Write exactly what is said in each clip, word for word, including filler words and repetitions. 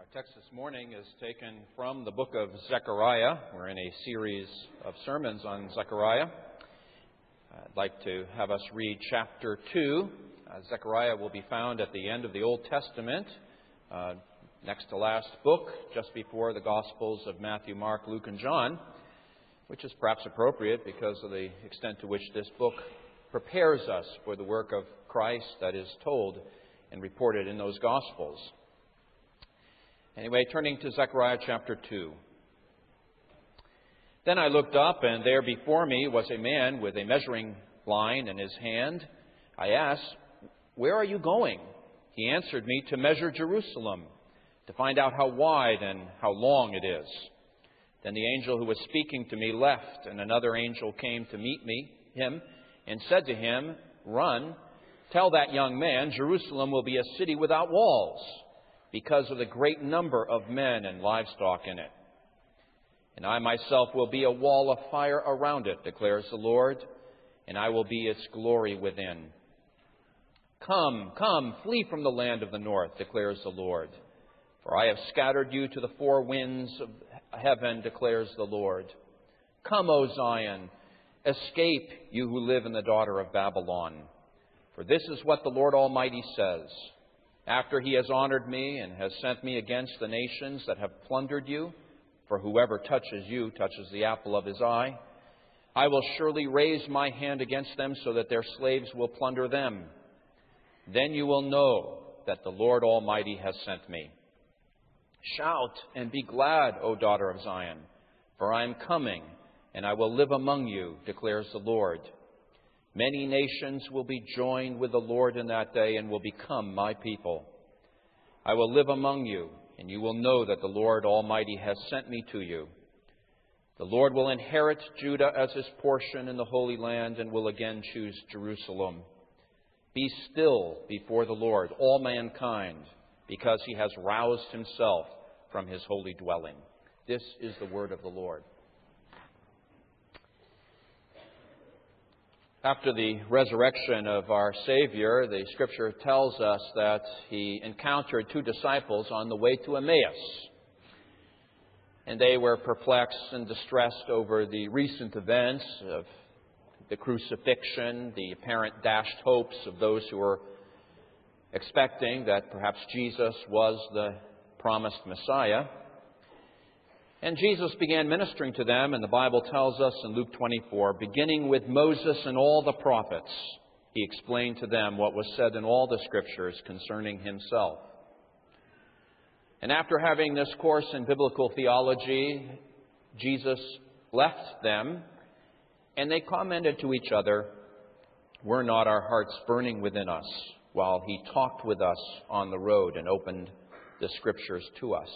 text this morning is taken from the book of Zechariah. We're in a series of sermons on Zechariah. I'd like to have us read chapter two. Uh, Zechariah will be found at the end of the Old Testament, uh, next to last book, just before the Gospels of Matthew, Mark, Luke, and John, which is perhaps appropriate because of the extent to which this book prepares us for the work of Christ that is told and reported in those Gospels. Anyway, turning to Zechariah chapter two. Then I looked up, and there before me was a man with a measuring line in his hand. I asked, "Where are you going?" He answered me, "To measure Jerusalem, to find out how wide and how long it is." Then the angel who was speaking to me left, and another angel came to meet me, him, and said to him, "Run, tell that young man, Jerusalem will be a city without walls, because of the great number of men and livestock in it. And I myself will be a wall of fire around it, declares the Lord, and I will be its glory within. Come, come, flee from the land of the north, declares the Lord. For I have scattered you to the four winds of heaven, declares the Lord. Come, O Zion, escape, you who live in the daughter of Babylon. For this is what the Lord Almighty says. After he has honored me and has sent me against the nations that have plundered you, for whoever touches you touches the apple of his eye, I will surely raise my hand against them so that their slaves will plunder them. Then you will know that the Lord Almighty has sent me. Shout and be glad, O daughter of Zion, for I am coming, and I will live among you, declares the Lord. Many nations will be joined with the Lord in that day and will become my people. I will live among you, and you will know that the Lord Almighty has sent me to you. The Lord will inherit Judah as his portion in the Holy Land and will again choose Jerusalem. Be still before the Lord, all mankind, because he has roused himself from his holy dwelling. This is the word of the Lord. After the resurrection of our Savior, the Scripture tells us that he encountered two disciples on the way to Emmaus. And they were perplexed and distressed over the recent events of the crucifixion, the apparent dashed hopes of those who were expecting that perhaps Jesus was the promised Messiah. And Jesus began ministering to them, and the Bible tells us in Luke twenty-four, beginning with Moses and all the prophets, he explained to them what was said in all the Scriptures concerning himself. And after having this course in biblical theology, Jesus left them, and they commented to each other, "Were not our hearts burning within us while he talked with us on the road and opened the Scriptures to us?"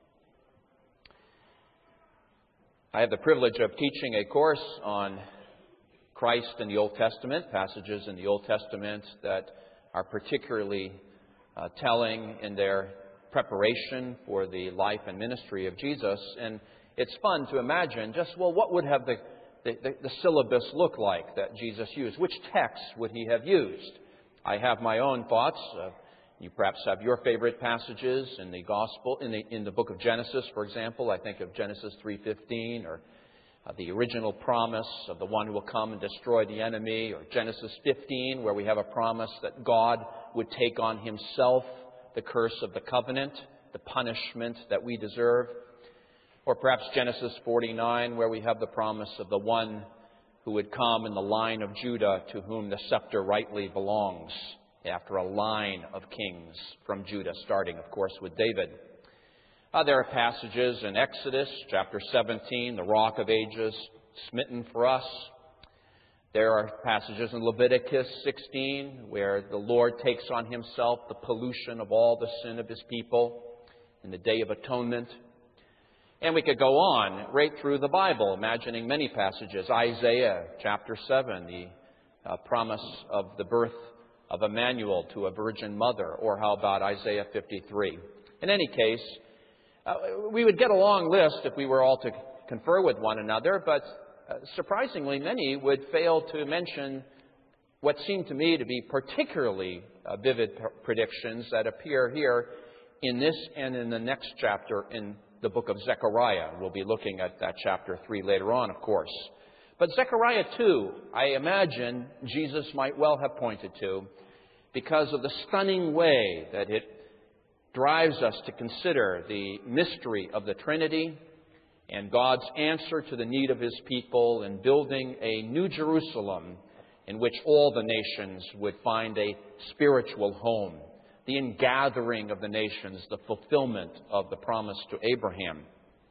I have the privilege of teaching a course on Christ in the Old Testament, passages in the Old Testament that are particularly uh, telling in their preparation for the life and ministry of Jesus. And it's fun to imagine just, well, what would have the, the, the, the syllabus look like that Jesus used? Which text would he have used? I have my own thoughts. Uh, You perhaps have your favorite passages in the Gospel, in the in the book of Genesis, for example. I think of Genesis three fifteen, or uh, the original promise of the one who will come and destroy the enemy, or Genesis fifteen, where we have a promise that God would take on himself the curse of the covenant, the punishment that we deserve. Or perhaps Genesis forty-nine, where we have the promise of the one who would come in the line of Judah, to whom the scepter rightly belongs, after a line of kings from Judah, starting, of course, with David. Uh, there are passages in Exodus chapter seventeen, the Rock of Ages, smitten for us. There are passages in Leviticus sixteen, where the Lord takes on himself the pollution of all the sin of his people in the Day of Atonement. And we could go on right through the Bible, imagining many passages. Isaiah chapter seven, the uh, promise of the birth of Emmanuel to a virgin mother, or how about Isaiah fifty-three? In any case, uh, we would get a long list if we were all to confer with one another, but uh, surprisingly many would fail to mention what seemed to me to be particularly uh, vivid p- predictions that appear here in this and in the next chapter in the book of Zechariah. We'll be looking at that chapter three later on, of course. But Zechariah two, I imagine Jesus might well have pointed to because of the stunning way that it drives us to consider the mystery of the Trinity and God's answer to the need of His people in building a new Jerusalem in which all the nations would find a spiritual home, the ingathering of the nations, the fulfillment of the promise to Abraham.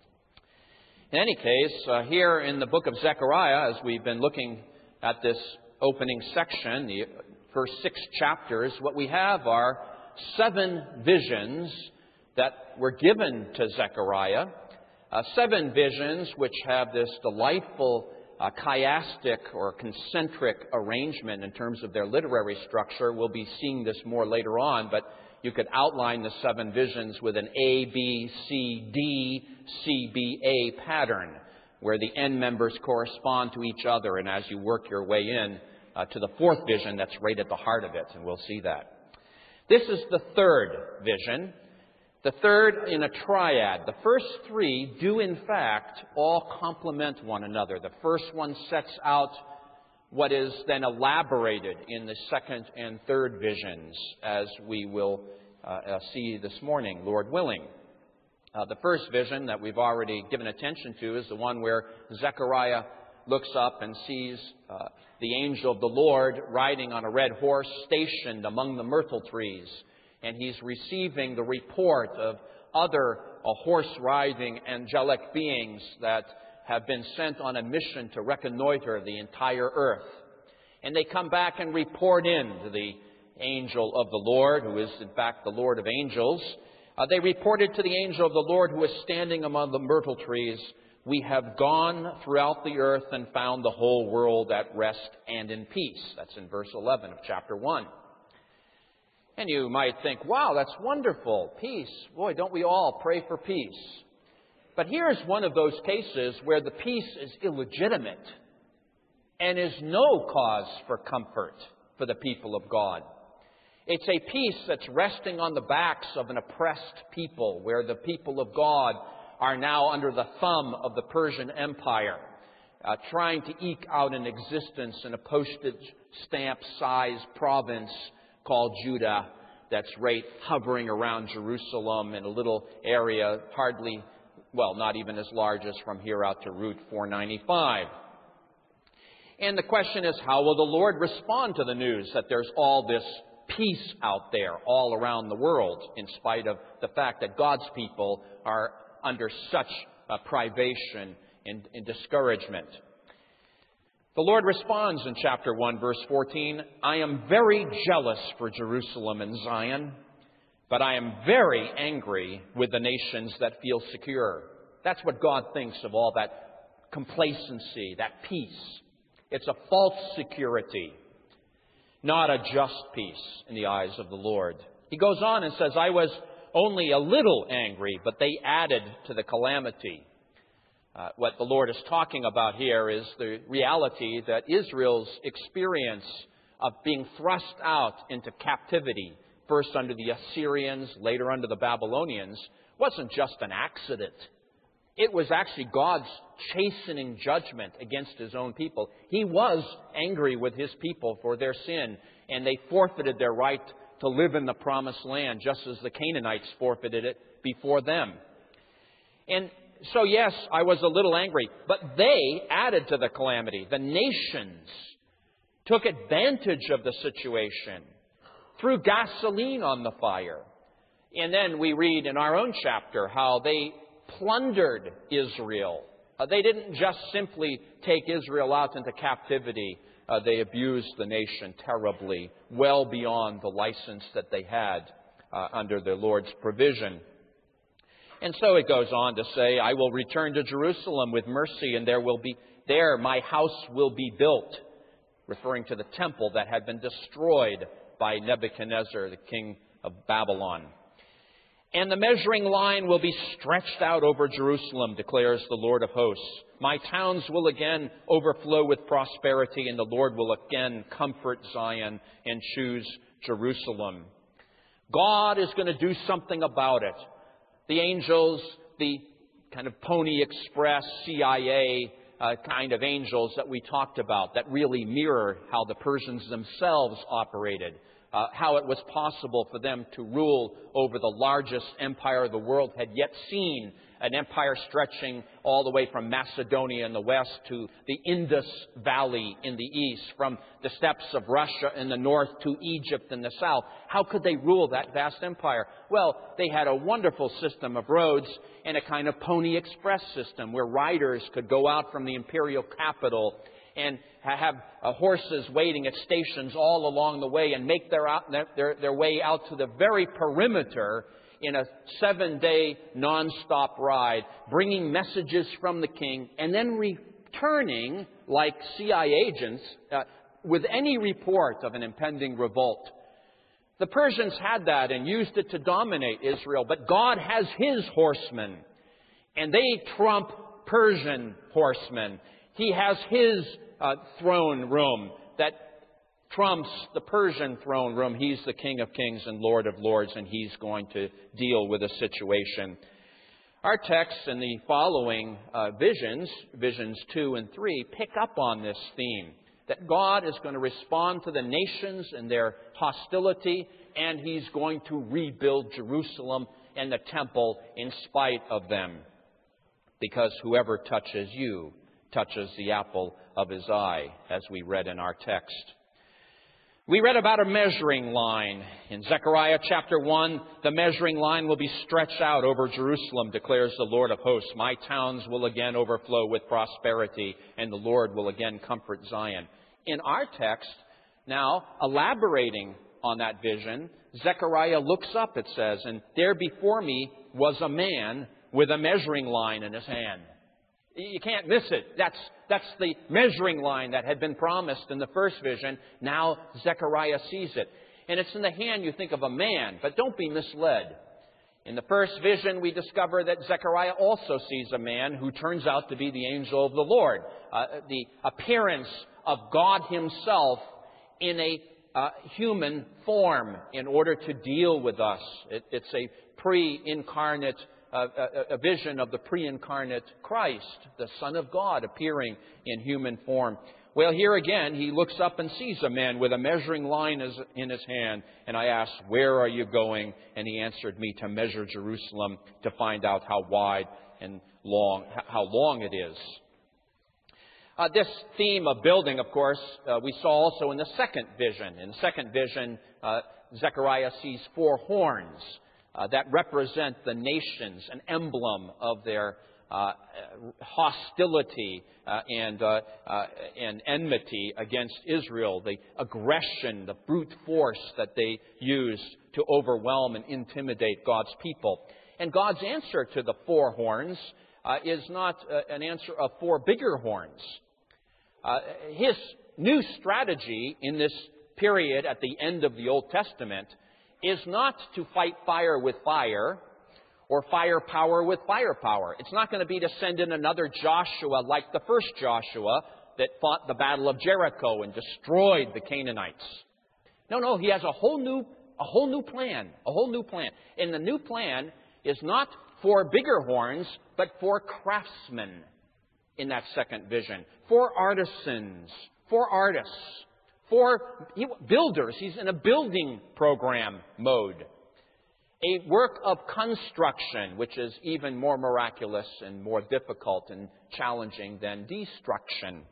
In any case, uh, here in the book of Zechariah, as we've been looking at this opening section, the first six chapters, what we have are seven visions that were given to Zechariah, uh, seven visions which have this delightful uh, chiastic or concentric arrangement in terms of their literary structure. We'll be seeing this more later on, but you could outline the seven visions with an A, B, C, D, C, B, A pattern, where the end members correspond to each other, and as you work your way in uh, to the fourth vision, that's right at the heart of it, and we'll see that. This is the third vision, the third in a triad. The first three do, in fact, all complement one another. The first one sets out what is then elaborated in the second and third visions, as we will uh, uh, see this morning, Lord willing. Uh, the first vision that we've already given attention to is the one where Zechariah looks up and sees uh, the angel of the Lord riding on a red horse, stationed among the myrtle trees. And he's receiving the report of other uh, horse-riding angelic beings that have been sent on a mission to reconnoiter the entire earth. And they come back and report in to the angel of the Lord, who is in fact the Lord of angels. Uh, they reported to the angel of the Lord, who is standing among the myrtle trees, "We have gone throughout the earth and found the whole world at rest and in peace." That's in verse eleven of chapter one. And you might think, wow, that's wonderful. Peace. Boy, don't we all pray for peace? But here's one of those cases where the peace is illegitimate and is no cause for comfort for the people of God. It's a peace that's resting on the backs of an oppressed people, where the people of God are now under the thumb of the Persian Empire, uh, trying to eke out an existence in a postage stamp-sized province called Judah that's right hovering around Jerusalem in a little area hardly, well, not even as large as from here out to Route four ninety-five. And the question is, how will the Lord respond to the news that there's all this peace out there all around the world, in spite of the fact that God's people are under such uh, privation and, and discouragement? The Lord responds in chapter one, verse fourteen, "I am very jealous for Jerusalem and Zion, but I am very angry with the nations that feel secure." That's what God thinks of all that complacency, that peace. It's a false security, not a just peace in the eyes of the Lord. He goes on and says, "I was only a little angry, but they added to the calamity." Uh, what the Lord is talking about here is the reality that Israel's experience of being thrust out into captivity, first under the Assyrians, later under the Babylonians, wasn't just an accident. It was actually God's chastening judgment against His own people. He was angry with His people for their sin, and they forfeited their right to live in the promised land, just as the Canaanites forfeited it before them. And so, yes, I was a little angry, but they added to the calamity. The nations took advantage of the situation, threw gasoline on the fire. And then we read in our own chapter how they plundered Israel. Uh, they didn't just simply take Israel out into captivity. Uh, they abused the nation terribly, well beyond the license that they had uh, under the Lord's provision. And so it goes on to say, "I will return to Jerusalem with mercy, and there will be there my house will be built," referring to the temple that had been destroyed by Nebuchadnezzar, the king of Babylon. "And the measuring line will be stretched out over Jerusalem, declares the Lord of hosts. My towns will again overflow with prosperity, and the Lord will again comfort Zion and choose Jerusalem." God is going to do something about it. The angels, the kind of Pony Express, C I A uh, kind of angels that we talked about, that really mirror how the Persians themselves operated, uh, how it was possible for them to rule over the largest empire the world had yet seen, an empire stretching all the way from Macedonia in the west to the Indus Valley in the east, from the steppes of Russia in the north to Egypt in the south. How could they rule that vast empire? Well, they had a wonderful system of roads and a kind of Pony Express system where riders could go out from the imperial capital and have uh, horses waiting at stations all along the way and make their, out, their, their way out to the very perimeter in a seven-day non-stop ride, bringing messages from the king, and then returning like C I A agents uh, with any report of an impending revolt. The Persians had that and used it to dominate Israel, but God has His horsemen, and they trump Persian horsemen. He has His uh, throne room that trumps the Persian throne room. He's the King of Kings and Lord of Lords, and He's going to deal with the situation. Our texts in the following uh, visions, visions two and three, pick up on this theme, that God is going to respond to the nations and their hostility, and He's going to rebuild Jerusalem and the temple in spite of them. Because whoever touches you touches the apple of His eye, as we read in our text. We read about a measuring line. In Zechariah chapter one, the measuring line will be stretched out over Jerusalem, declares the Lord of hosts. My towns will again overflow with prosperity, and the Lord will again comfort Zion. In our text, now, elaborating on that vision, Zechariah looks up, it says, and there before me was a man with a measuring line in his hand. You can't miss it. That's, that's the measuring line that had been promised in the first vision. Now Zechariah sees it. And it's in the hand, you think of a man, but don't be misled. In the first vision, we discover that Zechariah also sees a man who turns out to be the angel of the Lord. Uh, the appearance of God Himself in a uh, human form in order to deal with us. It, it's a pre-incarnate A, a, a vision of the pre-incarnate Christ, the Son of God, appearing in human form. Well, here again, he looks up and sees a man with a measuring line in his hand. And I asked, where are you going? And he answered me, to measure Jerusalem, to find out how wide and long, how long it is. Uh, this theme of building, of course, uh, we saw also in the second vision. In the second vision, uh, Zechariah sees four horns. Uh, that represent the nations, an emblem of their uh, hostility uh, and, uh, uh, and enmity against Israel, the aggression, the brute force that they use to overwhelm and intimidate God's people. And God's answer to the four horns uh, is not uh, an answer of four bigger horns. Uh, his new strategy in this period at the end of the Old Testament is not to fight fire with fire or firepower with firepower. It's not going to be to send in another Joshua like the first Joshua that fought the Battle of Jericho and destroyed the Canaanites. No, no, he has a whole new, a whole new plan, a whole new plan. And the new plan is not for bigger horns, but for craftsmen in that second vision, for artisans, for artists. For builders, he's in a building program mode. A work of construction, which is even more miraculous and more difficult and challenging than destruction.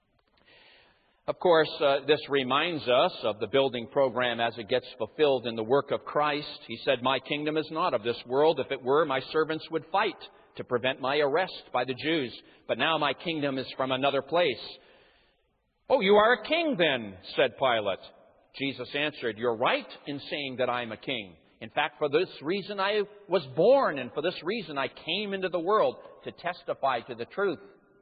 Of course, uh, this reminds us of the building program as it gets fulfilled in the work of Christ. He said, my kingdom is not of this world. If it were, my servants would fight to prevent my arrest by the Jews. But now my kingdom is from another place. Oh, you are a king then, said Pilate. Jesus answered, you're right in saying that I'm a king. In fact, for this reason I was born, and for this reason I came into the world, to testify to the truth.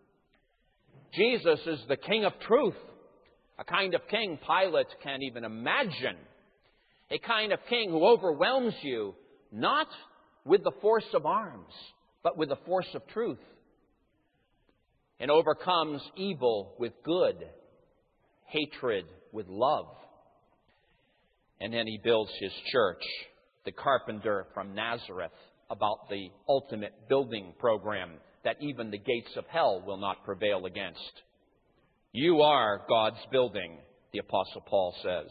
Jesus is the King of truth, a kind of king Pilate can't even imagine. A kind of king who overwhelms you, not with the force of arms, but with the force of truth, and overcomes evil with good, hatred with love. And then he builds his church. the carpenter from Nazareth, about the ultimate building program that even the gates of hell will not prevail against. You are God's building, the Apostle Paul says.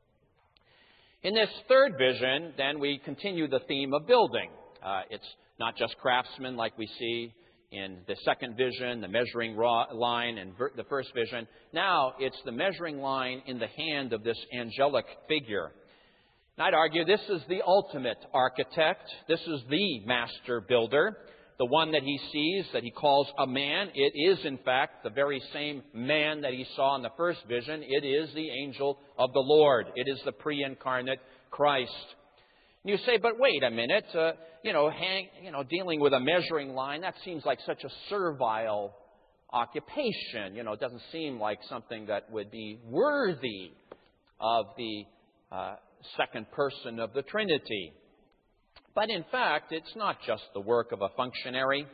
In this third vision, then, we continue the theme of building. Uh, it's not just craftsmen like we see in the second vision, the measuring line in ver- the first vision. Now it's the measuring line in the hand of this angelic figure. And I'd argue this is the ultimate architect. This is the master builder. The one that he sees, that he calls a man, it is in fact the very same man that he saw in the first vision. It is the angel of the Lord. It is the pre-incarnate Christ. And you say, but wait a minute, uh, you know, hang, you know, dealing with a measuring line, that seems like such a servile occupation. You know, it doesn't seem like something that would be worthy of the uh, second person of the Trinity. But in fact, it's not just the work of a functionary.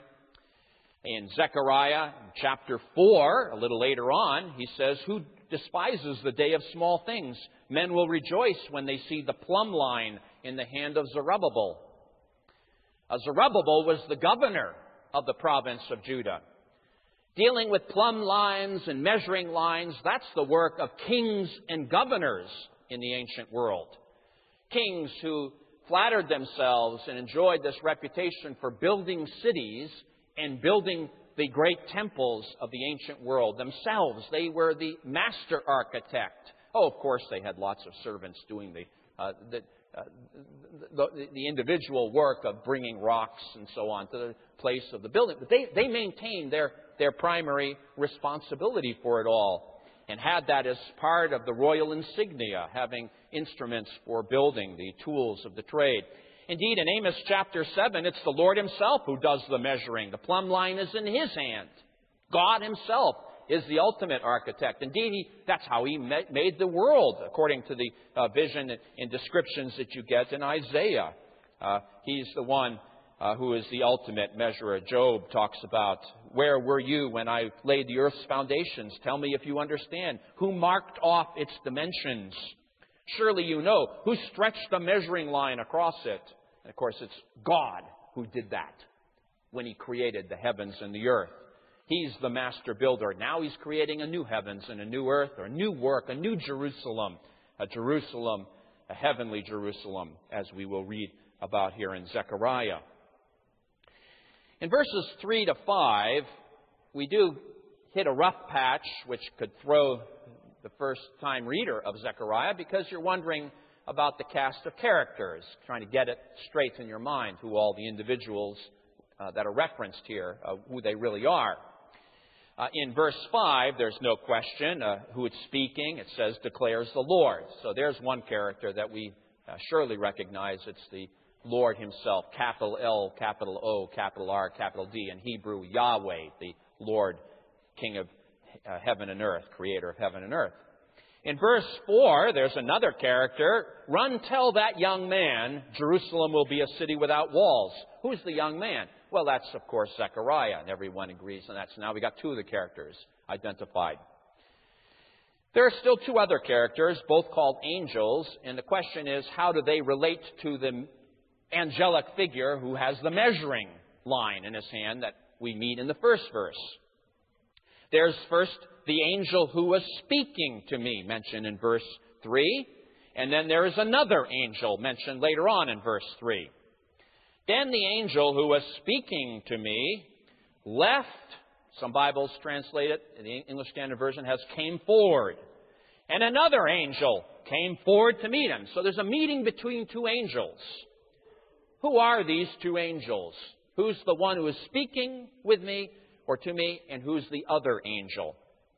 In Zechariah chapter four, a little later on, he says, who despises the day of small things? Men will rejoice when they see the plumb line in the hand of Zerubbabel. Uh, Zerubbabel was the governor of the province of Judah. Dealing with plumb lines and measuring lines, that's the work of kings and governors in the ancient world. Kings who flattered themselves and enjoyed this reputation for building cities and building the great temples of the ancient world themselves. They were the master architect. Oh, of course, they had lots of servants doing the, uh, the, uh, the, the individual work of bringing rocks and so on to the place of the building. But they, they maintained their, their primary responsibility for it all, and had that as part of the royal insignia, having instruments for building, the tools of the trade. Indeed, in Amos chapter seven, it's the Lord himself who does the measuring. The plumb line is in his hand. God himself is the ultimate architect. Indeed, he, that's how he made the world, according to the uh, vision and descriptions that you get in Isaiah. Uh, he's the one Uh, who is the ultimate measurer. Job talks about, where were you when I laid the earth's foundations? Tell me if you understand. Who marked off its dimensions? Surely you know. Who stretched the measuring line across it? And of course, it's God who did that when he created the heavens and the earth. He's the master builder. Now he's creating a new heavens and a new earth, or a new work, a new Jerusalem, a Jerusalem, a heavenly Jerusalem, as we will read about here in Zechariah. In verses three to five, we do hit a rough patch, which could throw the first-time reader of Zechariah, because you're wondering about the cast of characters, trying to get it straight in your mind, who all the individuals uh, that are referenced here, uh, who they really are. Uh, in verse five, there's no question uh, who it's speaking. It says, declares the Lord. So there's one character that we uh, surely recognize. It's the Lord himself, capital L, capital O, capital R, capital D. In Hebrew, Yahweh, the Lord, King of uh, heaven and earth, creator of heaven and earth. In verse four, there's another character. Run, tell that young man, Jerusalem will be a city without walls. Who's the young man? Well, that's, of course, Zechariah, and everyone agrees on that. So now we got two of the characters identified. There are still two other characters, both called angels, and the question is, how do they relate to the angelic figure who has the measuring line in his hand that we meet in the first verse? There's first the angel who was speaking to me, mentioned in verse three. And then there is another angel mentioned later on in verse three. Then the angel who was speaking to me left. Some Bibles translate it, the English Standard Version has came forward. And another angel came forward to meet him. So there's a meeting between two angels. Who are these two angels? Who's the one who is speaking with me or to me, and who's the other angel?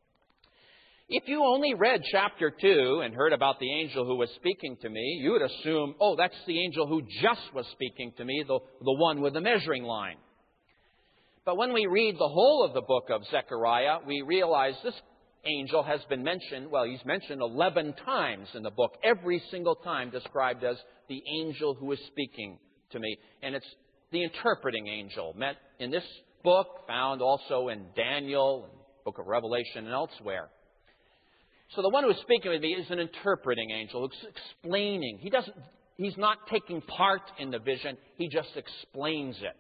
If you only read chapter two and heard about the angel who was speaking to me, you would assume, oh, that's the angel who just was speaking to me, the, the one with the measuring line. But when we read the whole of the book of Zechariah, we realize this angel has been mentioned, well, he's mentioned eleven times in the book, every single time described as the angel who is speaking to me. And it's the interpreting angel, met in this book, found also in Daniel, and book of Revelation, and elsewhere. So the one who is speaking with me is an interpreting angel, who's explaining. He doesn't, he's not taking part in the vision. He just explains it.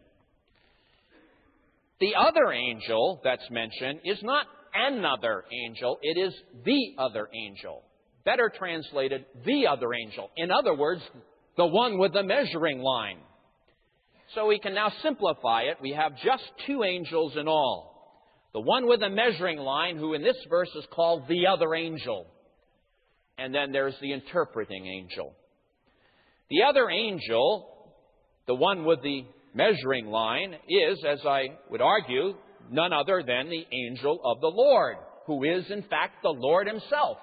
The other angel that's mentioned is not another angel. It is the other angel. Better translated, the other angel. In other words, the one with the measuring line. So we can now simplify it. We have just two angels in all. The one with the measuring line, who in this verse is called the other angel. And then there's the interpreting angel. The other angel, the one with the measuring line, is, as I would argue, none other than the angel of the Lord, who is, in fact, the Lord himself.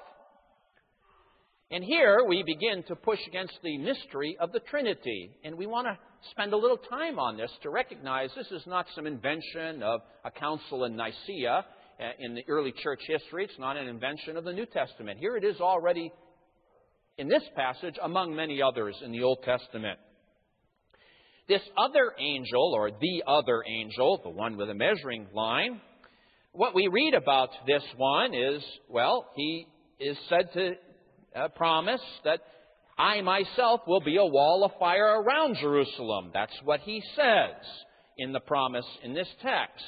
And here we begin to push against the mystery of the Trinity. And we want to spend a little time on this to recognize this is not some invention of a council in Nicaea in the early church history. It's not an invention of the New Testament. Here it is already in this passage among many others in the Old Testament. This other angel, or the other angel, the one with a measuring line, what we read about this one is, well, he is said to uh, promise that I myself will be a wall of fire around Jerusalem. That's what he says in the promise in this text.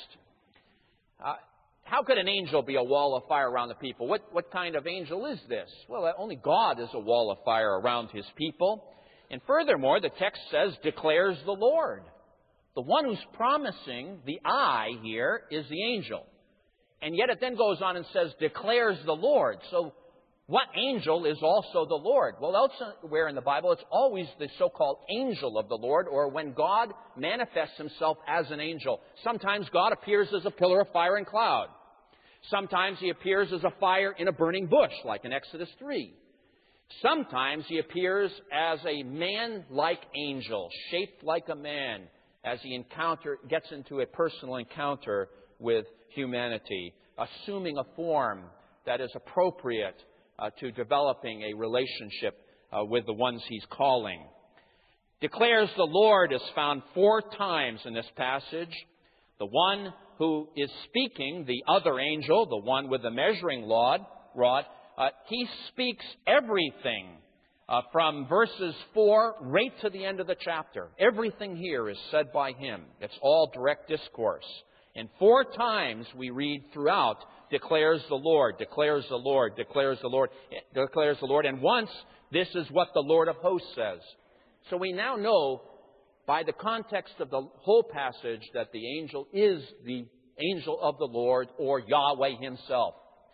Uh, how could an angel be a wall of fire around the people? What, what kind of angel is this? Well, only God is a wall of fire around his people. And furthermore, the text says, declares the Lord. The one who's promising the I here is the angel. And yet it then goes on and says, declares the Lord. So what angel is also the Lord? Well, elsewhere in the Bible, it's always the so-called angel of the Lord, or when God manifests himself as an angel. Sometimes God appears as a pillar of fire and cloud. Sometimes he appears as a fire in a burning bush, like in Exodus three. Sometimes he appears as a man-like angel, shaped like a man, as he encounter, gets into a personal encounter with humanity, assuming a form that is appropriate uh, to developing a relationship uh, with the ones he's calling. Declares the Lord is found four times in this passage. The one who is speaking, the other angel, the one with the measuring rod, rod Uh, he speaks everything uh, from verses four right to the end of the chapter. Everything here is said by him. It's all direct discourse. And four times we read throughout, declares the Lord, declares the Lord, declares the Lord, declares the Lord. And once, this is what the Lord of hosts says. So we now know by the context of the whole passage that the angel is the angel of the Lord, or Yahweh himself.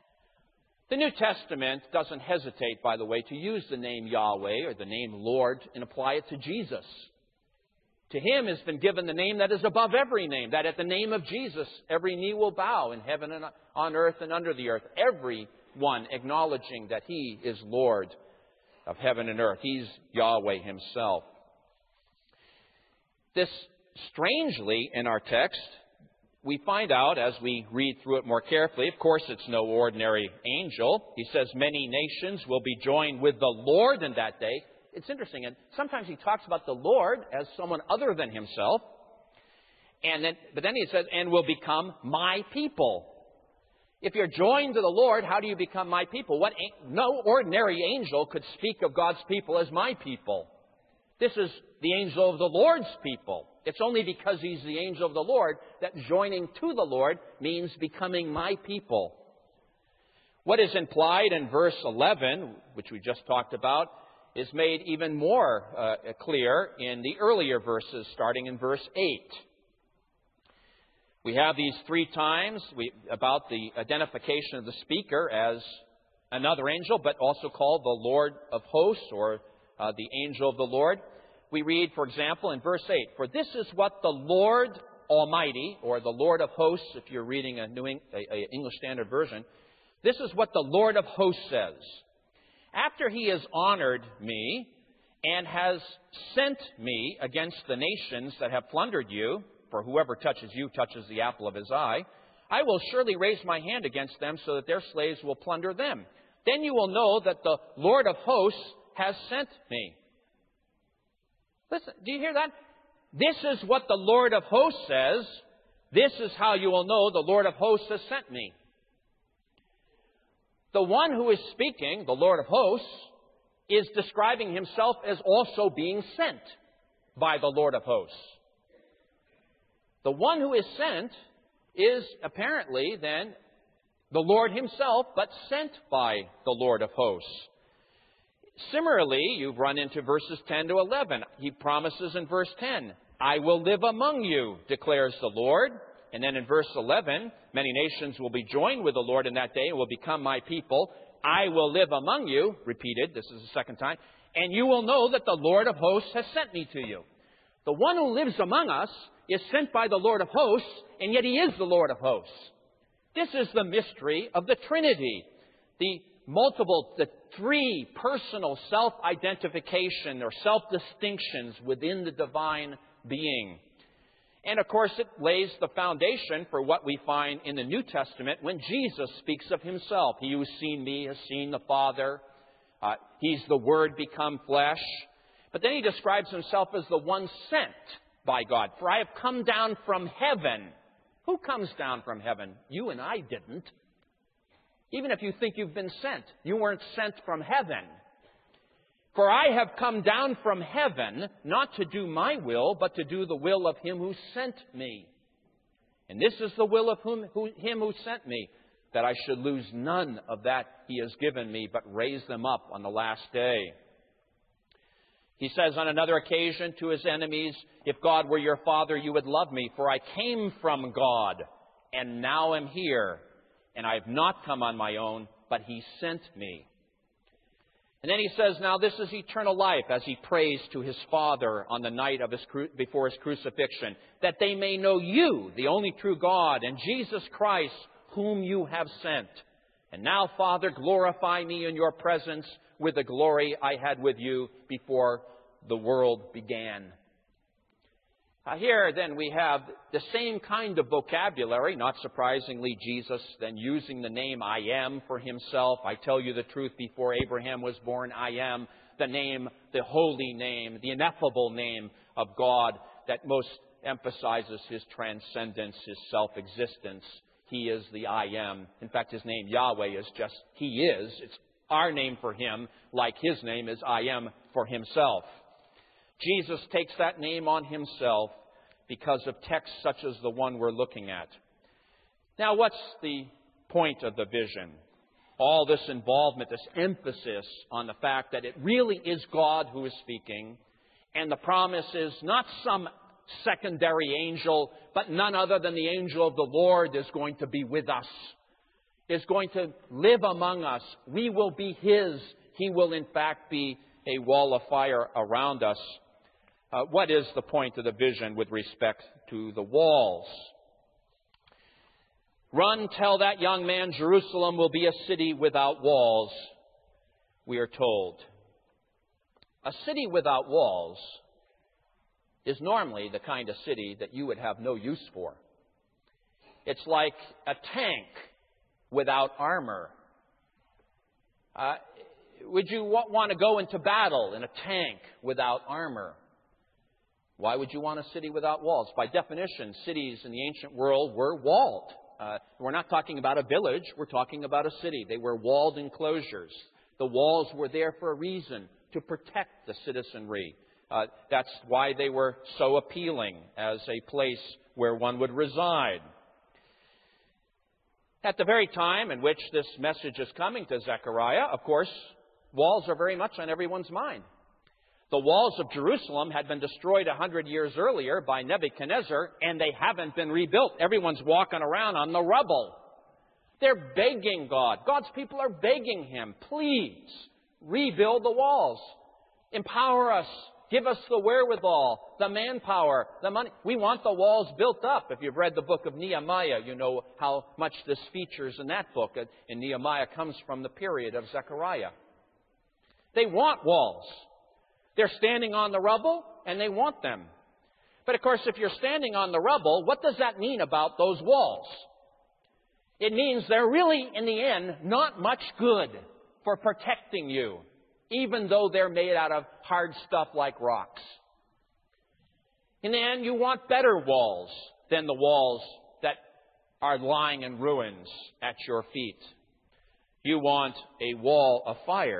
The New Testament doesn't hesitate, by the way, to use the name Yahweh or the name Lord and apply it to Jesus. To him has been given the name that is above every name, that at the name of Jesus every knee will bow in heaven and on earth and under the earth. Everyone acknowledging that he is Lord of heaven and earth. He's Yahweh himself. This, strangely, in our text, we find out as we read through it more carefully, of course it's no ordinary angel. He says many nations will be joined with the Lord in that day. It's interesting, and sometimes he talks about the Lord as someone other than himself. And then, but then he says, and will become my people. If you're joined to the Lord, how do you become my people? What, no ordinary angel could speak of God's people as my people. This is the angel of the Lord's people. It's only because he's the angel of the Lord that joining to the Lord means becoming my people. What is implied in verse eleven, which we just talked about, is made even more uh, clear in the earlier verses, starting in verse eight. We have these three times we, about the identification of the speaker as another angel, but also called the Lord of hosts, or uh, the angel of the Lord. We read, for example, in verse eight, for this is what the Lord Almighty, or the Lord of hosts, if you're reading a New English Standard Version, this is what the Lord of hosts says. After he has honored me and has sent me against the nations that have plundered you, for whoever touches you touches the apple of his eye, I will surely raise my hand against them so that their slaves will plunder them. Then you will know that the Lord of hosts has sent me. Listen, do you hear that? This is what the Lord of hosts says. This is how you will know the Lord of hosts has sent me. The one who is speaking, the Lord of hosts, is describing himself as also being sent by the Lord of hosts. The one who is sent is apparently then the Lord himself, but sent by the Lord of hosts. Similarly, you've run into verses ten to eleven. He promises in verse ten, I will live among you, declares the Lord. And then in verse eleven, many nations will be joined with the Lord in that day and will become my people. I will live among you, repeated, this is the second time, and you will know that the Lord of hosts has sent me to you. The one who lives among us is sent by the Lord of hosts, and yet he is the Lord of hosts. This is the mystery of the Trinity, the multiple, the three personal self-identification or self-distinctions within the divine being. And of course, it lays the foundation for what we find in the New Testament when Jesus speaks of himself. He who has seen me has seen the Father. Uh, he's the Word become flesh. But then he describes himself as the one sent by God. For I have come down from heaven. Who comes down from heaven? You and I didn't. Even if you think you've been sent, you weren't sent from heaven. For I have come down from heaven, not to do my will, but to do the will of him who sent me. And this is the will of whom, who, him who sent me, that I should lose none of that he has given me, but raise them up on the last day. He says on another occasion to his enemies, if God were your father, you would love me, for I came from God, and now am here. And I have not come on my own, but he sent me. And then he says, now this is eternal life, as he prays to his Father on the night of his cru- before his crucifixion, that they may know you, the only true God, and Jesus Christ, whom you have sent. And now, Father, glorify me in your presence with the glory I had with you before the world began. Uh, here, then, we have the same kind of vocabulary, not surprisingly, Jesus then using the name I am for himself. I tell you the truth, before Abraham was born, I am. The name, the holy name, the ineffable name of God that most emphasizes his transcendence, his self-existence. He is the I am. In fact, his name, Yahweh, is just He is. It's our name for him, like his name is I am for himself. Jesus takes that name on himself because of texts such as the one we're looking at. Now, what's the point of the vision? All this involvement, this emphasis on the fact that it really is God who is speaking, and the promise is not some secondary angel, but none other than the angel of the Lord is going to be with us, is going to live among us. We will be His. He will, in fact, be a wall of fire around us. Uh, what is the point of the vision with respect to the walls? Run, tell that young man, Jerusalem will be a city without walls, we are told. A city without walls is normally the kind of city that you would have no use for. It's like a tank without armor. Uh, would you w- want to go into battle in a tank without armor? Why would you want a city without walls? By definition, cities in the ancient world were walled. Uh, we're not talking about a village. We're talking about a city. They were walled enclosures. The walls were there for a reason, to protect the citizenry. Uh, that's why they were so appealing as a place where one would reside. At the very time in which this message is coming to Zechariah, of course, walls are very much on everyone's mind. The walls of Jerusalem had been destroyed a hundred years earlier by Nebuchadnezzar, and they haven't been rebuilt. Everyone's walking around on the rubble. They're begging God. God's people are begging Him, please, rebuild the walls. Empower us. Give us the wherewithal, the manpower, the money. We want the walls built up. If you've read the book of Nehemiah, you know how much this features in that book. And Nehemiah comes from the period of Zechariah. They want walls. They're standing on the rubble, and they want them. But of course, if you're standing on the rubble, what does that mean about those walls? It means they're really, in the end, not much good for protecting you, even though they're made out of hard stuff like rocks. In the end, you want better walls than the walls that are lying in ruins at your feet. You want a wall of fire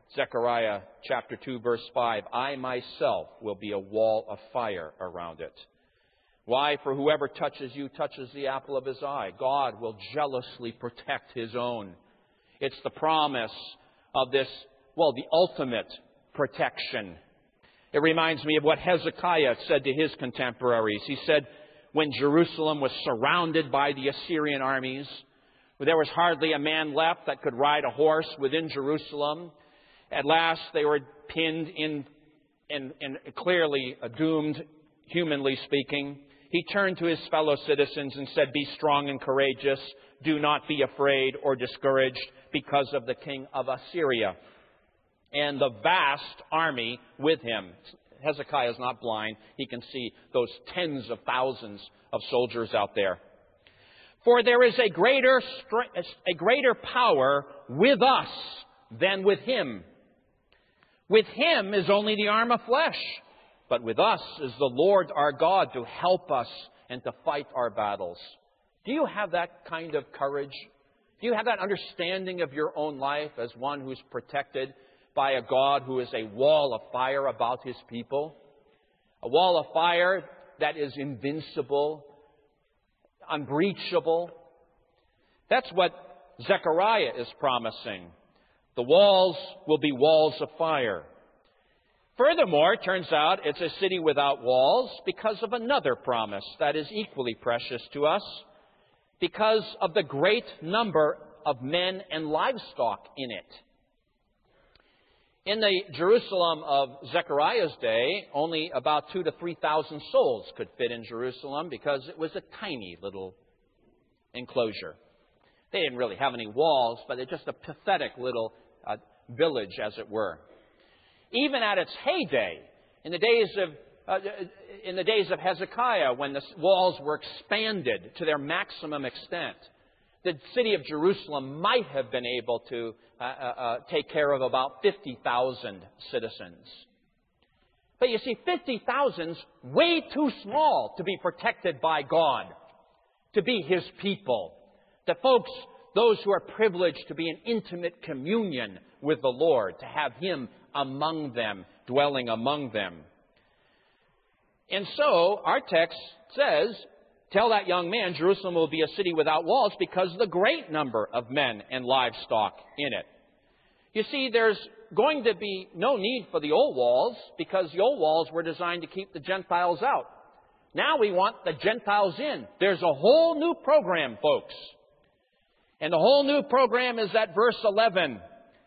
Zechariah chapter two, verse five, I myself will be a wall of fire around it. Why? For whoever touches you touches the apple of his eye. God will jealously protect his own. It's the promise of this, well, the ultimate protection. It reminds me of what Hezekiah said to his contemporaries. He said, when Jerusalem was surrounded by the Assyrian armies, there was hardly a man left that could ride a horse within Jerusalem. At last, they were pinned in, in, in clearly doomed, humanly speaking. He turned to his fellow citizens and said, be strong and courageous. Do not be afraid or discouraged because of the king of Assyria and the vast army with him. Hezekiah is not blind. He can see those tens of thousands of soldiers out there. For there is a greater, a greater power with us than with him. With him is only the arm of flesh, but with us is the Lord our God to help us and to fight our battles. Do you have that kind of courage? Do you have that understanding of your own life as one who's protected by a God who is a wall of fire about his people? A wall of fire that is invincible, unbreachable. That's what Zechariah is promising. The walls will be walls of fire. Furthermore, it turns out it's a city without walls because of another promise that is equally precious to us, because of the great number of men and livestock in it. In the Jerusalem of Zechariah's day, only about two to three thousand souls could fit in Jerusalem because it was a tiny little enclosure. They didn't really have any walls, but it's just a pathetic little uh, village, as it were. Even at its heyday, in the days of uh, in the days of Hezekiah, when the walls were expanded to their maximum extent, the city of Jerusalem might have been able to uh, uh, take care of about fifty thousand citizens. But you see, fifty thousand's way too small to be protected by God, to be His people. The folks, those who are privileged to be in intimate communion with the Lord, to have Him among them, dwelling among them. And so, our text says, tell that young man Jerusalem will be a city without walls because of the great number of men and livestock in it. You see, there's going to be no need for the old walls because the old walls were designed to keep the Gentiles out. Now we want the Gentiles in. There's a whole new program, folks. And the whole new program is at verse eleven.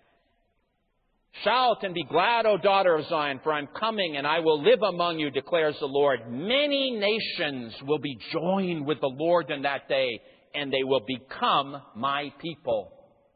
Shout and be glad, O daughter of Zion, for I'm coming and I will live among you, declares the Lord. Many nations will be joined with the Lord in that day, and they will become my people.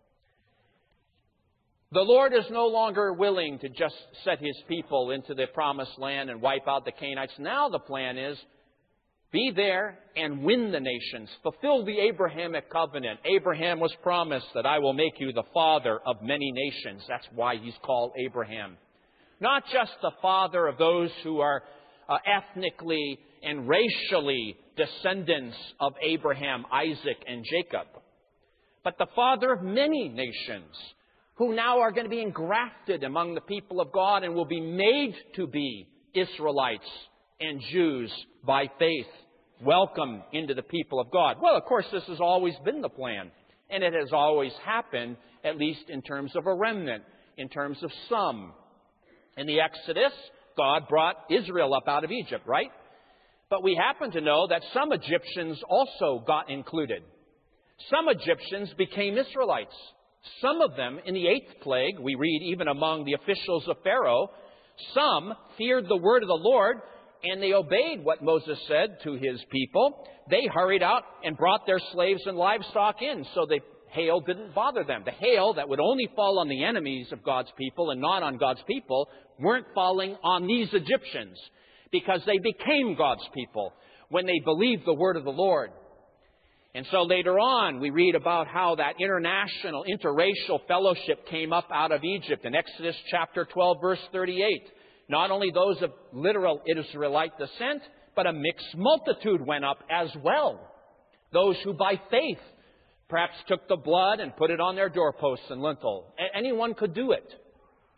The Lord is no longer willing to just set His people into the promised land and wipe out the Canaanites. Now the plan is, be there and win the nations. Fulfill the Abrahamic covenant. Abraham was promised that I will make you the father of many nations. That's why he's called Abraham. Not just the father of those who are uh, ethnically and racially descendants of Abraham, Isaac, and Jacob, but the father of many nations who now are going to be engrafted among the people of God and will be made to be Israelites and Jews by faith, welcome into the people of God. Well, of course, this has always been the plan, and it has always happened, at least in terms of a remnant, in terms of some. In the Exodus, God brought Israel up out of Egypt, right? But we happen to know that some Egyptians also got included. Some Egyptians became Israelites. Some of them, in the eighth plague, we read even among the officials of Pharaoh, some feared the word of the Lord, and they obeyed what Moses said to his people. They hurried out and brought their slaves and livestock in, so the hail didn't bother them. The hail that would only fall on the enemies of God's people and not on God's people weren't falling on these Egyptians because they became God's people when they believed the word of the Lord. And so later on, we read about how that international, interracial fellowship came up out of Egypt in Exodus chapter twelve, verse thirty-eight. Not only those of literal Israelite descent, but a mixed multitude went up as well. Those who by faith perhaps took the blood and put it on their doorposts and lintel. A- anyone could do it.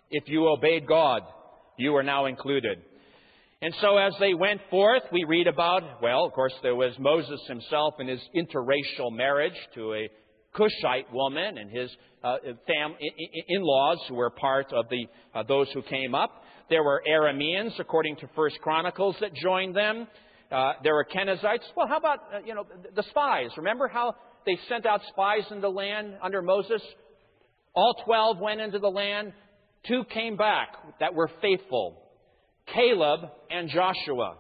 If you obeyed God, you are now included. And so as they went forth, we read about, well, of course, there was Moses himself and his interracial marriage to a Cushite woman and his uh, fam- in-laws who were part of the uh, those who came up. There were Arameans, according to First Chronicles, that joined them. Uh, there were Kenizzites. Well, how about, uh, you know, the spies? Remember how they sent out spies into the land under Moses? All twelve went into the land. Two came back that were faithful. Caleb and Joshua.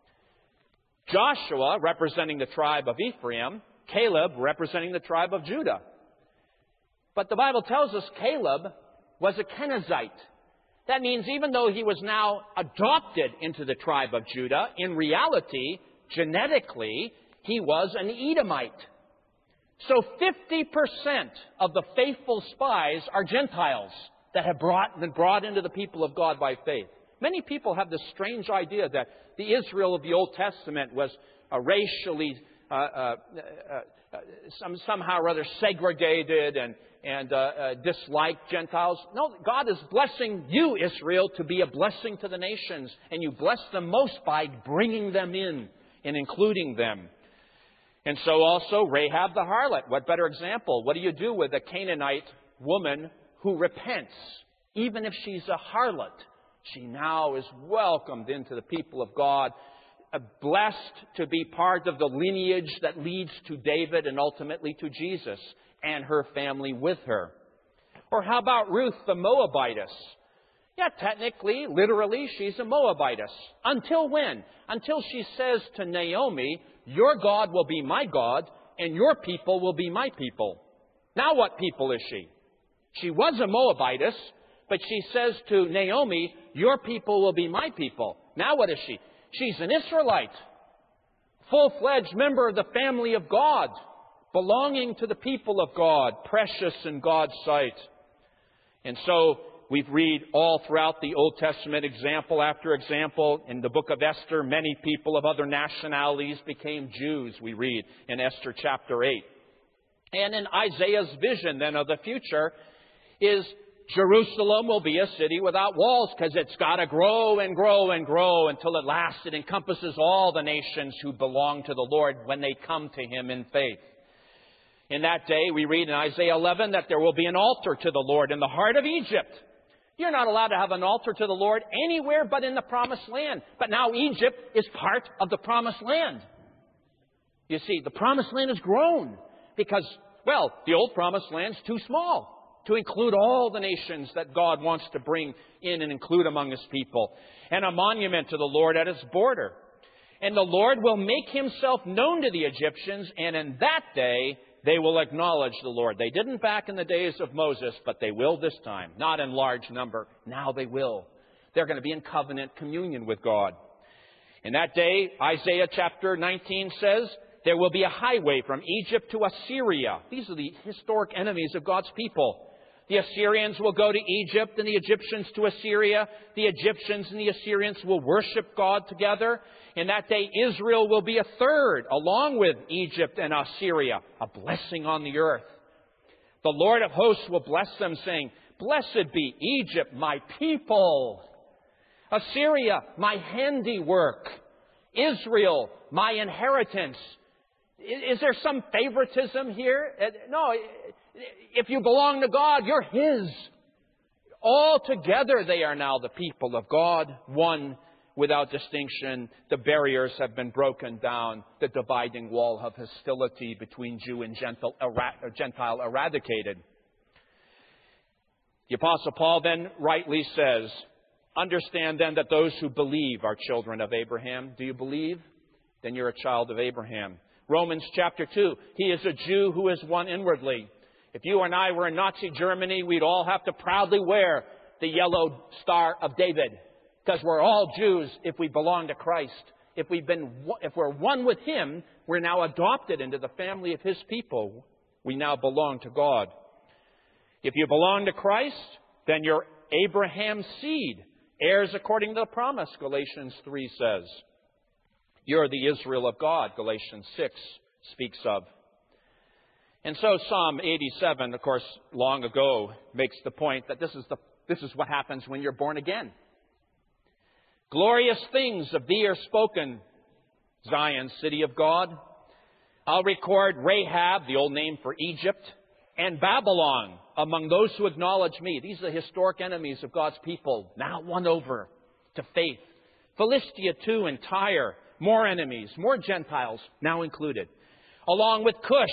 Joshua representing the tribe of Ephraim, Caleb representing the tribe of Judah. But the Bible tells us Caleb was a Kenizzite. That means even though he was now adopted into the tribe of Judah, in reality, genetically, he was an Edomite. So fifty percent of the faithful spies are Gentiles that have brought, been brought into the people of God by faith. Many people have this strange idea that the Israel of the Old Testament was uh, racially uh, uh, uh, some, somehow or other segregated and, and uh, uh, disliked Gentiles. No, God is blessing you, Israel, to be a blessing to the nations. And you bless them most by bringing them in and including them. And so also Rahab the harlot. What better example? What do you do with a Canaanite woman who repents? Even if she's a harlot, she now is welcomed into the people of God, uh, blessed to be part of the lineage that leads to David and ultimately to Jesus and her family with her. Or how about Ruth the Moabitess? Yeah, technically, literally, she's a Moabitess. Until when? Until she says to Naomi, your God will be my God and your people will be my people. Now what people is she? She was a Moabitess, but she says to Naomi, your people will be my people. Now what is she? She's an Israelite, full-fledged member of the family of God, belonging to the people of God, precious in God's sight. And so we read all throughout the Old Testament, example after example. In the book of Esther, many people of other nationalities became Jews, we read in Esther chapter eight. And in Isaiah's vision then of the future is Jerusalem will be a city without walls because it's got to grow and grow and grow until at last it encompasses all the nations who belong to the Lord when they come to Him in faith. In that day, we read in Isaiah eleven that there will be an altar to the Lord in the heart of Egypt. You're not allowed to have an altar to the Lord anywhere but in the Promised Land. But now Egypt is part of the Promised Land. You see, the Promised Land has grown because, well, the old Promised Land's too small to include all the nations that God wants to bring in and include among His people. And a monument to the Lord at its border. And the Lord will make Himself known to the Egyptians, and in that day they will acknowledge the Lord. They didn't back in the days of Moses, but they will this time. Not in large number. Now they will. They're going to be in covenant communion with God. In that day, Isaiah chapter nineteen says, there will be a highway from Egypt to Assyria. These are the historic enemies of God's people. The Assyrians will go to Egypt and the Egyptians to Assyria. The Egyptians and the Assyrians will worship God together. In that day, Israel will be a third, along with Egypt and Assyria, a blessing on the earth. The Lord of hosts will bless them, saying, blessed be Egypt, my people. Assyria, my handiwork. Israel, my inheritance. Is there some favoritism here? No. If you belong to God, you're His. All together they are now the people of God, one without distinction. The barriers have been broken down. The dividing wall of hostility between Jew and Gentile eradicated. The Apostle Paul then rightly says, understand then that those who believe are children of Abraham. Do you believe? Then you're a child of Abraham. Romans chapter two, he is a Jew who is one inwardly. If you and I were in Nazi Germany, we'd all have to proudly wear the yellow star of David, because we're all Jews if we belong to Christ. If we've been, if we're one with Him, we're now adopted into the family of His people. We now belong to God. If you belong to Christ, then you're Abraham's seed, heirs according to the promise, Galatians three says. You're the Israel of God, Galatians six speaks of. And so Psalm eighty-seven, of course, long ago, makes the point that this is the This is what happens when you're born again. Glorious things of thee are spoken, Zion, city of God. I'll record Rahab, the old name for Egypt, and Babylon among those who acknowledge me. These are the historic enemies of God's people, now won over to faith. Philistia too and Tyre, more enemies, more Gentiles, now included. Along with Cush,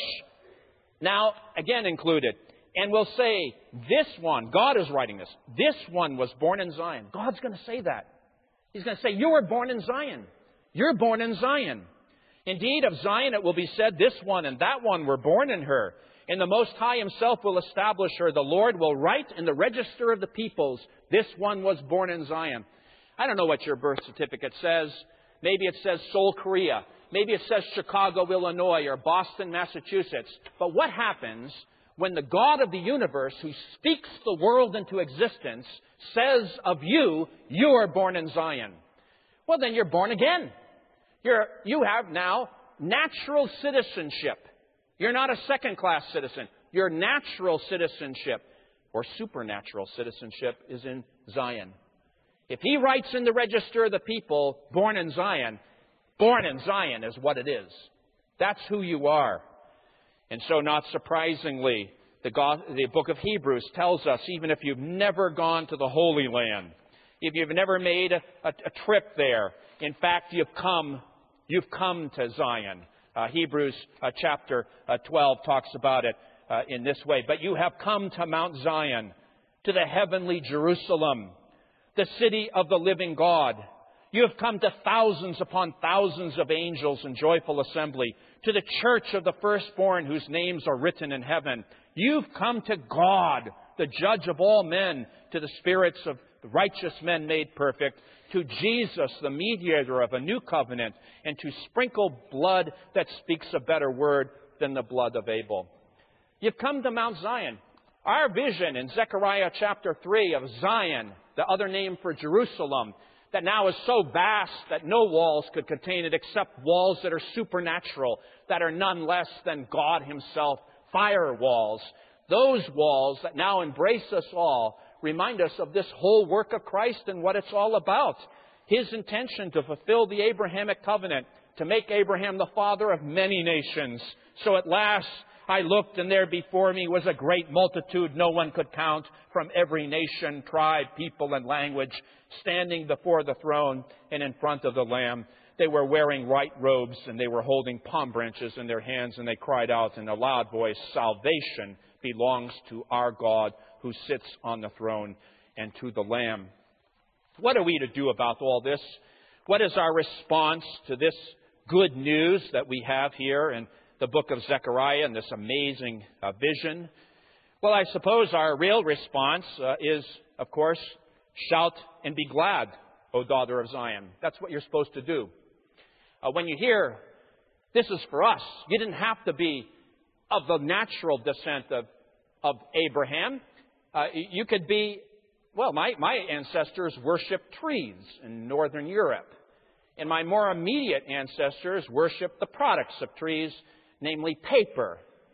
now again included. And we'll say, this one, God is writing this, this one was born in Zion. God's going to say that. He's going to say, you were born in Zion. You're born in Zion. Indeed, of Zion it will be said, this one and that one were born in her. And the Most High Himself will establish her. The Lord will write in the register of the peoples, this one was born in Zion. I don't know what your birth certificate says. Maybe it says Seoul, Korea. Maybe it says Chicago, Illinois, or Boston, Massachusetts. But what happens when the God of the universe, who speaks the world into existence, says of you, you are born in Zion? Well, then you're born again. You're, you have now natural citizenship. You're not a second-class citizen. Your natural citizenship, or supernatural citizenship, is in Zion. If He writes in the register of the people, born in Zion, born in Zion is what it is. That's who you are. And so, not surprisingly, the, God, the book of Hebrews tells us, even if you've never gone to the Holy Land, if you've never made a, a, a trip there, in fact, you've come, you've come to Zion. Uh, Hebrews uh, chapter uh, twelve talks about it uh, in this way. But you have come to Mount Zion, to the heavenly Jerusalem, the city of the living God. You have come to thousands upon thousands of angels in joyful assembly, to the church of the firstborn whose names are written in heaven. You've come to God, the judge of all men, to the spirits of the righteous men made perfect, to Jesus, the mediator of a new covenant, and to sprinkle blood that speaks a better word than the blood of Abel. You've come to Mount Zion. Our vision in Zechariah chapter three of Zion, the other name for Jerusalem, that now is so vast that no walls could contain it except walls that are supernatural, that are none less than God Himself, fire walls. Those walls that now embrace us all remind us of this whole work of Christ and what it's all about. His intention to fulfill the Abrahamic covenant, to make Abraham the father of many nations. So at last I looked, and there before me was a great multitude no one could count, from every nation, tribe, people, and language, standing before the throne and in front of the Lamb. They were wearing white robes, and they were holding palm branches in their hands, and they cried out in a loud voice, "Salvation belongs to our God who sits on the throne and to the Lamb." What are we to do about all this? What is our response to this good news that we have here in the book of Zechariah and this amazing uh, vision? Well, I suppose our real response uh, is, of course, shout and be glad, O daughter of Zion. That's what you're supposed to do. Uh, when you hear, this is for us, you didn't have to be of the natural descent of, of Abraham. Uh, you could be, well, my, my ancestors worshiped trees in northern Europe. And my more immediate ancestors worshiped the products of trees, namely paper,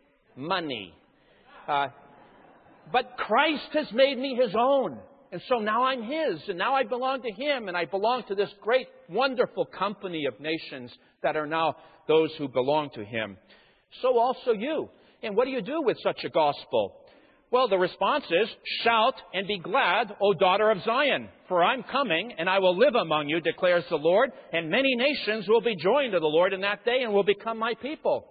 money. Uh, but Christ has made me His own. And so now I'm His, and now I belong to Him, and I belong to this great, wonderful company of nations that are now those who belong to Him. So also you. And what do you do with such a gospel? Well, the response is, shout and be glad, O daughter of Zion, for I'm coming, and I will live among you, declares the Lord, and many nations will be joined to the Lord in that day and will become my people.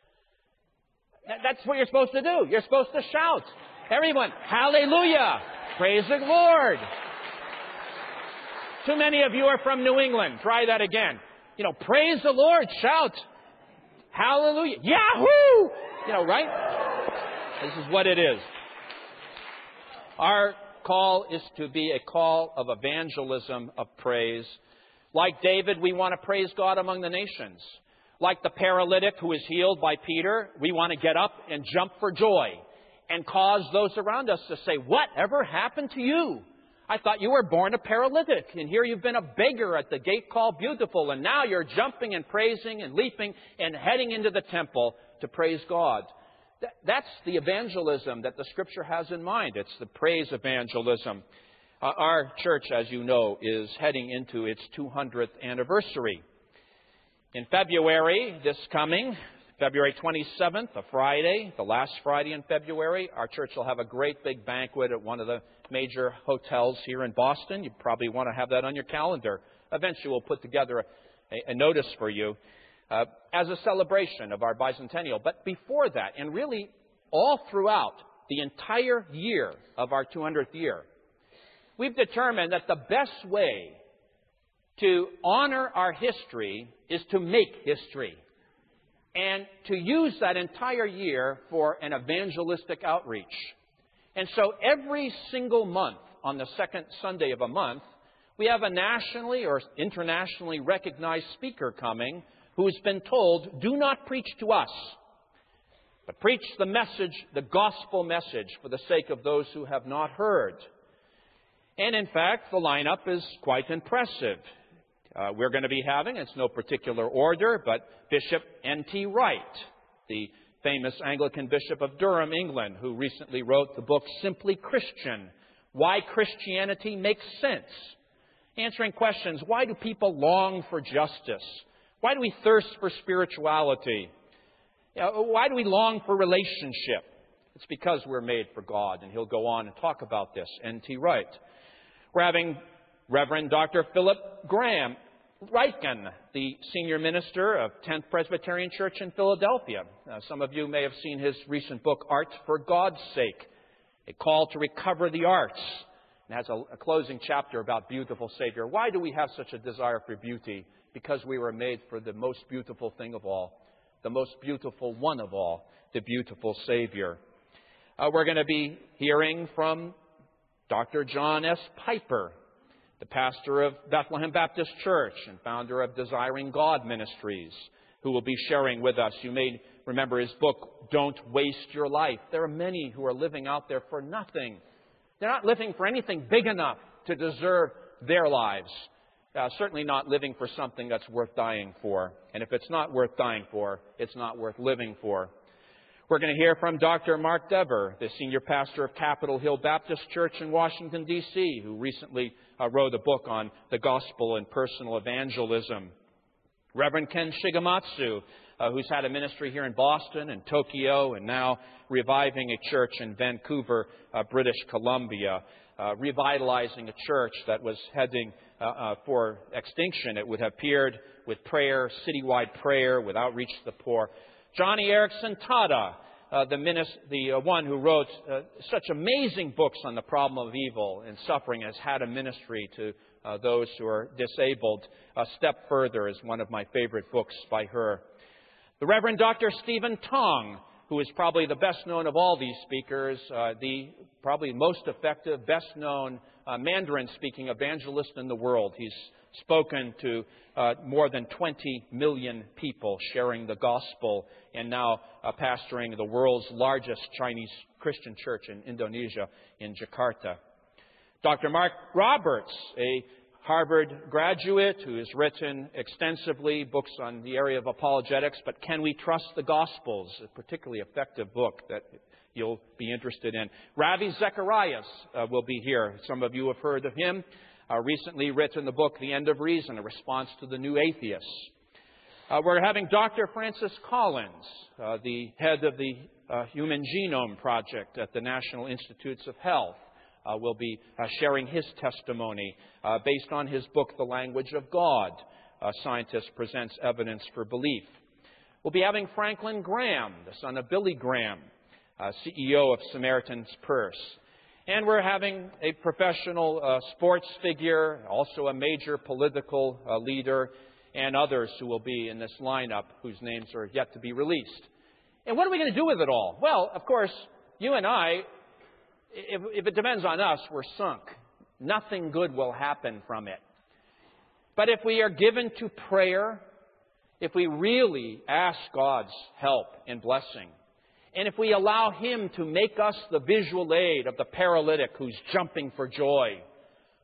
That's what you're supposed to do. You're supposed to shout. Everyone, hallelujah! Praise the Lord! Too many of you are from New England. Try that again. You know, praise the Lord. Shout. Hallelujah. Yahoo! You know, right? This is what it is. Our call is to be a call of evangelism, of praise. Like David, we want to praise God among the nations. Like the paralytic who is healed by Peter, we want to get up and jump for joy and cause those around us to say, "Whatever happened to you? I thought you were born a paralytic, and here you've been a beggar at the gate called Beautiful, and now you're jumping and praising and leaping and heading into the temple to praise God." th- that's the evangelism that the Scripture has in mind. It's the praise evangelism. Uh, our church, as you know, is heading into its two hundredth anniversary. In February, this coming, February twenty-seventh, a Friday, the last Friday in February, our church will have a great big banquet at one of the major hotels here in Boston. You probably want to have that on your calendar. Eventually, we'll put together a, a notice for you uh, as a celebration of our bicentennial. But before that, and really all throughout the entire year of our two hundredth year, we've determined that the best way to honor our history is to make history, and to use that entire year for an evangelistic outreach. And so every single month, on the second Sunday of a month, we have a nationally or internationally recognized speaker coming who has been told, do not preach to us, but preach the message, the gospel message, for the sake of those who have not heard. And in fact, the lineup is quite impressive. Uh, we're going to be having, it's no particular order, but Bishop N T Wright, the famous Anglican Bishop of Durham, England, who recently wrote the book Simply Christian, Why Christianity Makes Sense. Answering questions, why do people long for justice? Why do we thirst for spirituality? You know, why do we long for relationship? It's because we're made for God, and he'll go on and talk about this, N T Wright. We're having Reverend Doctor Philip Graham Ryken, the senior minister of tenth Presbyterian Church in Philadelphia. Uh, some of you may have seen his recent book, Art for God's Sake, a call to recover the arts. It has a, a closing chapter about beautiful Savior. Why do we have such a desire for beauty? Because we were made for the most beautiful thing of all, the most beautiful one of all, the beautiful Savior. Uh, we're going to be hearing from Doctor John S. Piper, the pastor of Bethlehem Baptist Church and founder of Desiring God Ministries, who will be sharing with us. You may remember his book, Don't Waste Your Life. There are many who are living out there for nothing. They're not living for anything big enough to deserve their lives. Uh, certainly not living for something that's worth dying for. And if it's not worth dying for, it's not worth living for. We're going to hear from Doctor Mark Dever, the senior pastor of Capitol Hill Baptist Church in Washington, D C, who recently uh, wrote a book on the gospel and personal evangelism. Reverend Ken Shigematsu, uh, who's had a ministry here in Boston and Tokyo and now reviving a church in Vancouver, uh, British Columbia, uh, revitalizing a church that was heading uh, uh, for extinction. It would have appeared with prayer, citywide prayer, with outreach to the poor. Johnny Erickson Tada, uh, the, minis- the uh, one who wrote uh, such amazing books on the problem of evil and suffering, has had a ministry to uh, those who are disabled. A Step Further is one of my favorite books by her. The Reverend Doctor Stephen Tong, who is probably the best known of all these speakers, uh, the probably most effective, best known uh, Mandarin-speaking evangelist in the world. He's spoken to uh, more than twenty million people sharing the gospel, and now uh, pastoring the world's largest Chinese Christian church in Indonesia, in Jakarta. Doctor Mark Roberts, a Harvard graduate who has written extensively books on the area of apologetics, but Can We Trust the Gospels? A particularly effective book that you'll be interested in. Ravi Zacharias uh, will be here. Some of you have heard of him. Uh, recently written the book, The End of Reason, a response to the new atheists. Uh, we're having Doctor Francis Collins, uh, the head of the uh, Human Genome Project at the National Institutes of Health, uh, will be uh, sharing his testimony uh, based on his book, The Language of God. A Scientist Presents Evidence for Belief. We'll be having Franklin Graham, the son of Billy Graham, uh, C E O of Samaritan's Purse. And we're having a professional uh, sports figure, also a major political uh, leader, and others who will be in this lineup whose names are yet to be released. And what are we going to do with it all? Well, of course, you and I, if, if it depends on us, we're sunk. Nothing good will happen from it. But if we are given to prayer, if we really ask God's help and blessing, and if we allow Him to make us the visual aid of the paralytic who's jumping for joy,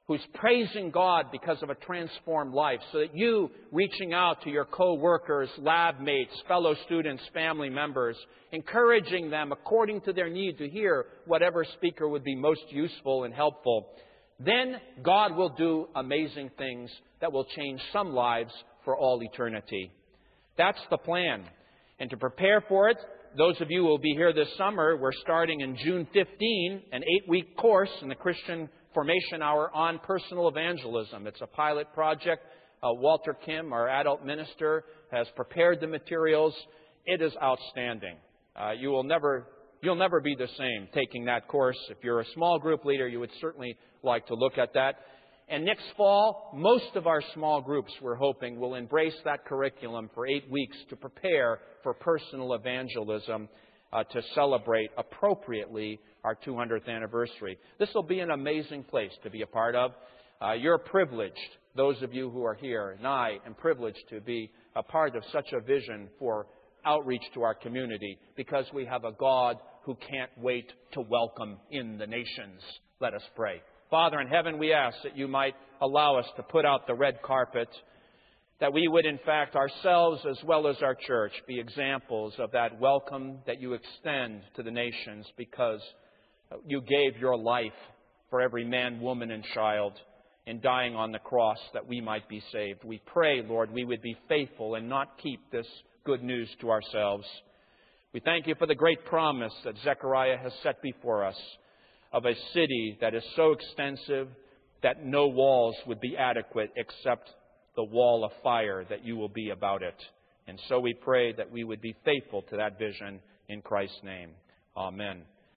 who's praising God because of a transformed life, so that you, reaching out to your co-workers, lab mates, fellow students, family members, encouraging them according to their need to hear whatever speaker would be most useful and helpful, then God will do amazing things that will change some lives for all eternity. That's the plan. And to prepare for it, those of you who will be here this summer, we're starting in June fifteenth, an eight-week course in the Christian Formation Hour on personal evangelism. It's a pilot project. Uh, Walter Kim, our adult minister, has prepared the materials. It is outstanding. Uh, you will never, you'll never be the same taking that course. If you're a small group leader, you would certainly like to look at that. And next fall, most of our small groups, we're hoping, will embrace that curriculum for eight weeks to prepare for personal evangelism, uh, to celebrate appropriately our two hundredth anniversary. This will be an amazing place to be a part of. Uh, you're privileged, those of you who are here, and I am privileged to be a part of such a vision for outreach to our community, because we have a God who can't wait to welcome in the nations. Let us pray. Father in heaven, we ask that you might allow us to put out the red carpet, that we would, in fact, ourselves as well as our church, be examples of that welcome that you extend to the nations, because you gave your life for every man, woman, and child in dying on the cross that we might be saved. We pray, Lord, we would be faithful and not keep this good news to ourselves. We thank you for the great promise that Zechariah has set before us of a city that is so extensive that no walls would be adequate except the wall of fire that you will be about it. And so we pray that we would be faithful to that vision in Christ's name. Amen.